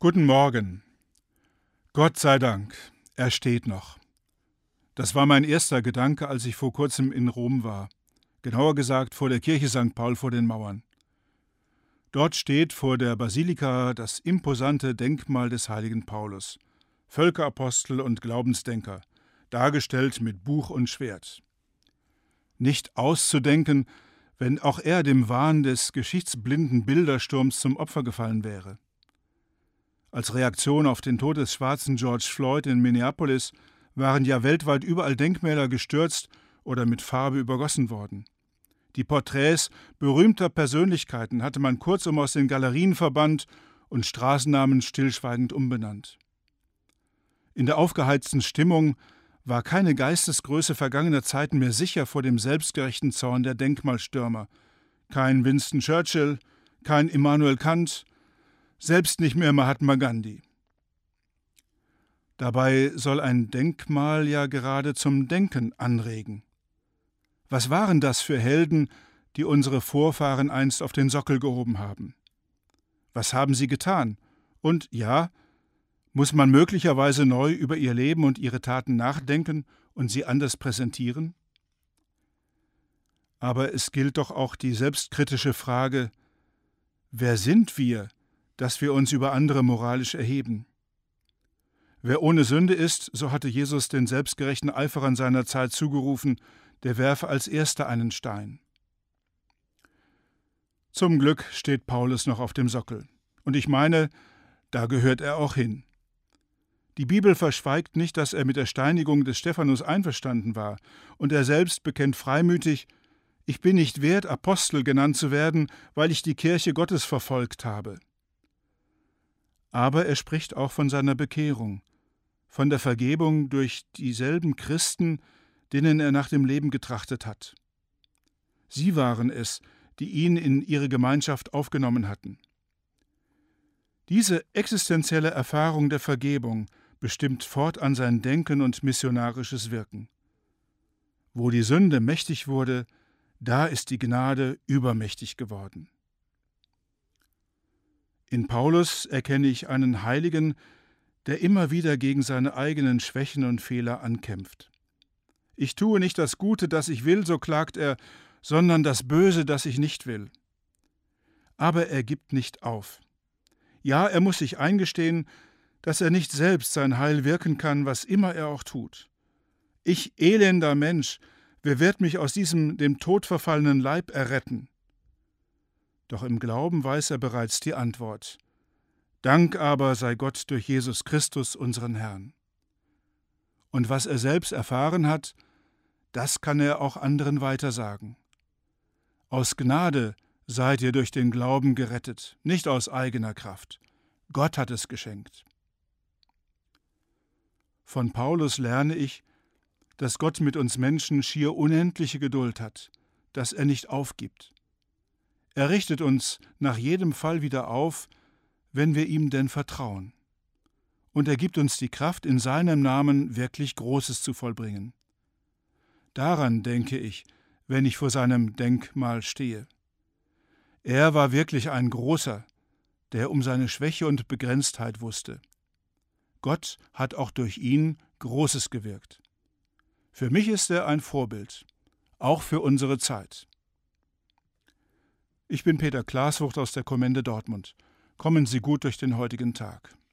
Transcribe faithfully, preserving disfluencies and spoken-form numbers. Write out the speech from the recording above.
Guten Morgen. Gott sei Dank, er steht noch. Das war mein erster Gedanke, als ich vor kurzem in Rom war. Genauer gesagt vor der Kirche Sankt Paul vor den Mauern. Dort steht vor der Basilika das imposante Denkmal des heiligen Paulus. Völkerapostel und Glaubensdenker, dargestellt mit Buch und Schwert. Nicht auszudenken, wenn auch er dem Wahn des geschichtsblinden Bildersturms zum Opfer gefallen wäre. Als Reaktion auf den Tod des schwarzen George Floyd in Minneapolis waren ja weltweit überall Denkmäler gestürzt oder mit Farbe übergossen worden. Die Porträts berühmter Persönlichkeiten hatte man kurzum aus den Galerien verbannt und Straßennamen stillschweigend umbenannt. In der aufgeheizten Stimmung war keine Geistesgröße vergangener Zeiten mehr sicher vor dem selbstgerechten Zorn der Denkmalstürmer. Kein Winston Churchill, kein Immanuel Kant, selbst nicht mehr Mahatma Gandhi. Dabei soll ein Denkmal ja gerade zum Denken anregen. Was waren das für Helden, die unsere Vorfahren einst auf den Sockel gehoben haben? Was haben sie getan? Und ja, muss man möglicherweise neu über ihr Leben und ihre Taten nachdenken und sie anders präsentieren? Aber es gilt doch auch die selbstkritische Frage: Wer sind wir, dass wir uns über andere moralisch erheben? Wer ohne Sünde ist, so hatte Jesus den selbstgerechten Eiferern seiner Zeit zugerufen, der werfe als Erster einen Stein. Zum Glück steht Paulus noch auf dem Sockel. Und ich meine, da gehört er auch hin. Die Bibel verschweigt nicht, dass er mit der Steinigung des Stephanus einverstanden war, und er selbst bekennt freimütig: Ich bin nicht wert, Apostel genannt zu werden, weil ich die Kirche Gottes verfolgt habe. Aber er spricht auch von seiner Bekehrung, von der Vergebung durch dieselben Christen, denen er nach dem Leben getrachtet hat. Sie waren es, die ihn in ihre Gemeinschaft aufgenommen hatten. Diese existenzielle Erfahrung der Vergebung bestimmt fortan sein Denken und missionarisches Wirken. Wo die Sünde mächtig wurde, da ist die Gnade übermächtig geworden. In Paulus erkenne ich einen Heiligen, der immer wieder gegen seine eigenen Schwächen und Fehler ankämpft. Ich tue nicht das Gute, das ich will, so klagt er, sondern das Böse, das ich nicht will. Aber er gibt nicht auf. Ja, er muss sich eingestehen, dass er nicht selbst sein Heil wirken kann, was immer er auch tut. Ich, elender Mensch, wer wird mich aus diesem dem Tod verfallenen Leib erretten? Doch im Glauben weiß er bereits die Antwort. Dank aber sei Gott durch Jesus Christus, unseren Herrn. Und was er selbst erfahren hat, das kann er auch anderen weitersagen. Aus Gnade seid ihr durch den Glauben gerettet, nicht aus eigener Kraft. Gott hat es geschenkt. Von Paulus lerne ich, dass Gott mit uns Menschen schier unendliche Geduld hat, dass er nicht aufgibt. Er richtet uns nach jedem Fall wieder auf, wenn wir ihm denn vertrauen. Und er gibt uns die Kraft, in seinem Namen wirklich Großes zu vollbringen. Daran denke ich, wenn ich vor seinem Denkmal stehe. Er war wirklich ein Großer, der um seine Schwäche und Begrenztheit wusste. Gott hat auch durch ihn Großes gewirkt. Für mich ist er ein Vorbild, auch für unsere Zeit. Ich bin Peter Klaasvogt aus der Kommende Dortmund. Kommen Sie gut durch den heutigen Tag.